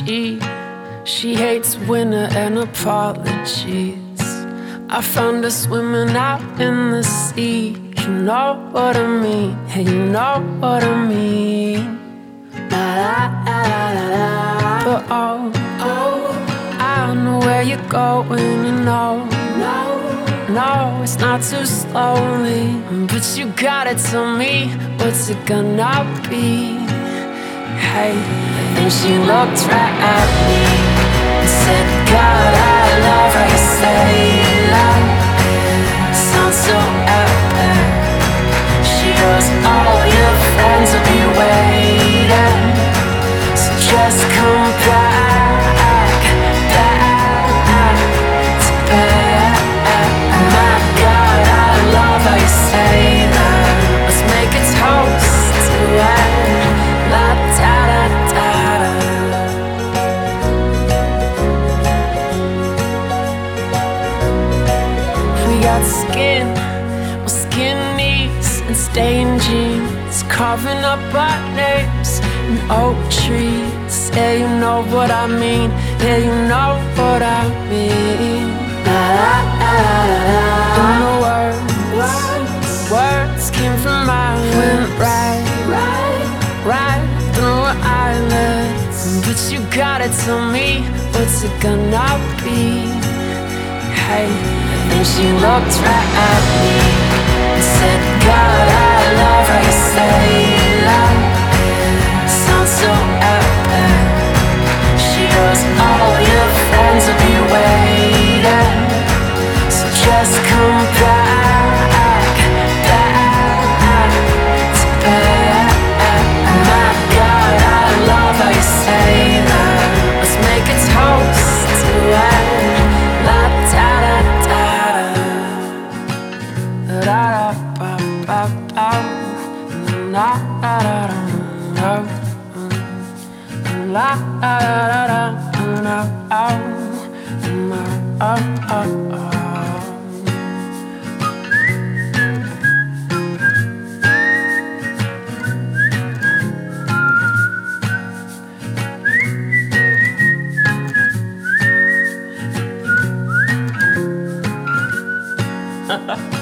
She hates winter and apologies. I found her swimming out in the sea. You know what I mean, hey, you know what I mean. But oh, I know where you're going, and no, it's not too slowly. But you gotta tell me, what's it gonna be? Hey, and she looked right at me and said, God, I love how you say love. Sounds so epic. She goes, all your friends will be waiting, so just come back to bed. My God, I love how you say that. Let's make a toast to it. La da da da da. We got skin on skinnies and stained jeans, carving up our names in oak trees. Yeah, you know what I mean. Yeah, you know what I mean. And the words came from my went right through her eyelids. But you gotta tell me, what's it gonna be? Hey, and she looked right at me and said, God, I love how you say love. Sounds so epic. She goes, all your friends will be waiting, so just come back to bed. My God, I love how you say that. Let's make a toast to it. La da da da da da ba ba ba la da da da la da da da da.